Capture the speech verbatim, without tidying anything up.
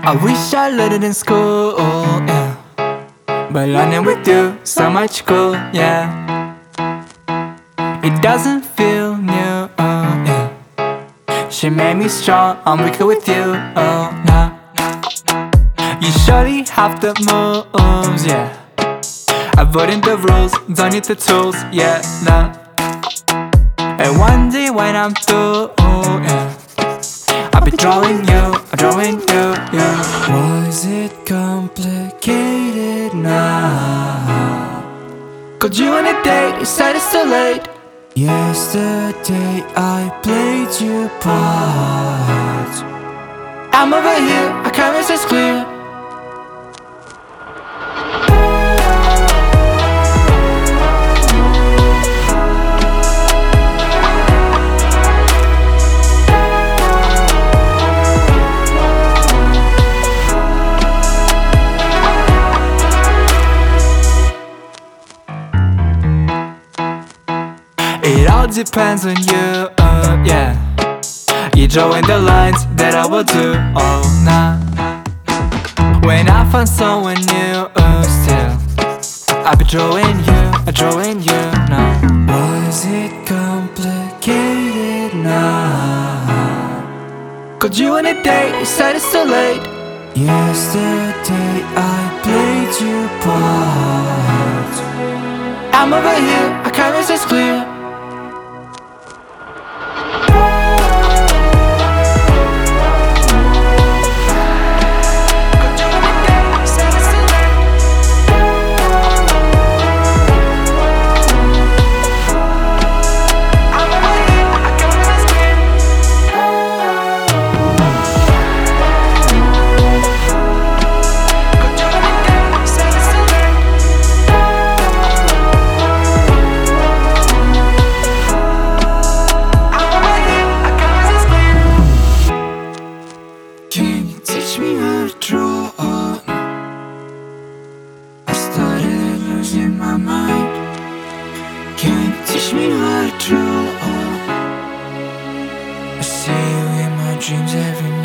I wish I learned it in school, yeah. But learning with you, so much cool, yeah. It doesn't feel new, oh, yeah. She made me strong, I'm weaker with you, oh, nah. You surely have the moves, yeah. Avoiding the rules, don't need the tools, yeah, nah. And one day when I'm through, oh, yeah, I'll be drawing you, I'm drawing you, yeah. Was it complicated now? Called you on a date, you said it's too late. Yesterday I played you part. I'm over here, I promise it's clear. It all depends on you, uh, yeah. You're drawing the lines that I will do, oh, nah. When I find someone new, uh, still I'll be drawing you, uh, drawing you, now. Was it complicated now? Called you on a date, you said it's too late. Yesterday I played you part. I'm over here, I promise it's clear. Can you teach me how to draw? I started losing my mind. Can you teach me how to draw? I see you in my dreams every night.